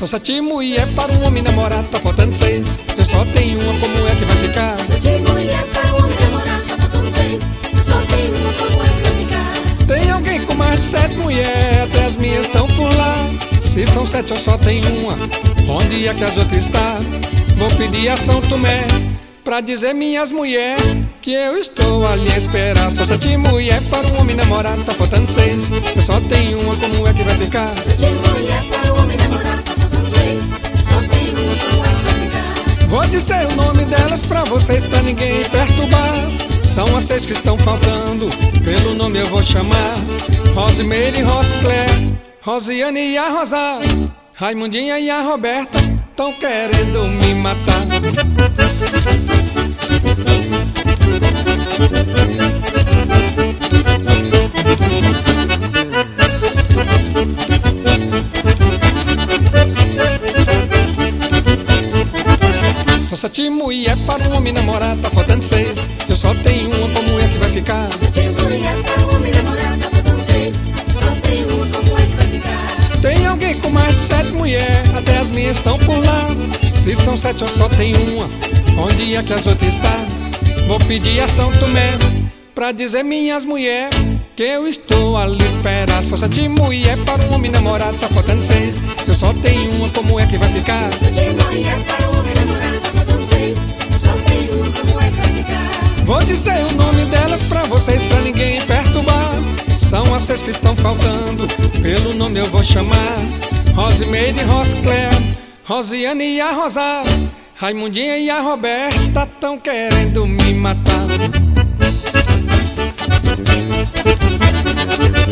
Sou 7 mulher para um homem namorar, tá faltando 6. Eu só tenho uma, como é que vai ficar? Sou 7 mulher para um homem namorar, tá faltando 6. Eu só tenho uma, como é que vai ficar? Tem alguém com mais de 7 mulheres, até as minhas estão por lá. Se são 7 eu só tenho uma, onde é que as outras estão? Vou pedir a São Tomé pra dizer minhas mulheres que eu estou ali a esperar. Sou 7 mulher para um homem namorar, tá faltando 6. Eu só tenho uma, como é que vai ficar? Sou 7 mulher para um homem namorar, tá faltando 6. Eu só tenho uma, como é que vai ficar? Vou dizer o nome delas pra vocês, pra ninguém perturbar. São as 6 que estão faltando, pelo nome eu vou chamar: Rosimeire, Rosclé, Rosiane e a Rosa, Raimundinha e a Roberta tão querendo me matar. Sou 7 mulher para um homem namorar, tá faltando 6. Eu só tenho uma, como é que vai ficar? Sou 7 mulher para um homem namorar, tá faltando 6. Eu só tenho uma, como é que vai ficar? Tem alguém com mais de 7 mulheres, até as minhas estão por lá. Se são 7 eu só tenho uma, onde é que as outras estão? Vou pedir a São Tomé pra dizer minhas mulheres que eu estou ali a esperar. Sou 7 mulher para um homem namorar, tá faltando 6. Eu só tenho uma, como é que vai ficar? Sou 7 mulher para um homem namorar, tá faltando 6. Eu só tenho uma, como é que vai ficar? Vou dizer o nome delas pra vocês, pra ninguém perturbar. São as 6 que estão faltando, pelo nome eu vou chamar: Rosimeire, Rosclé, Rosiane e a Rosa, Raimundinha e a Roberta tão querendo me matar.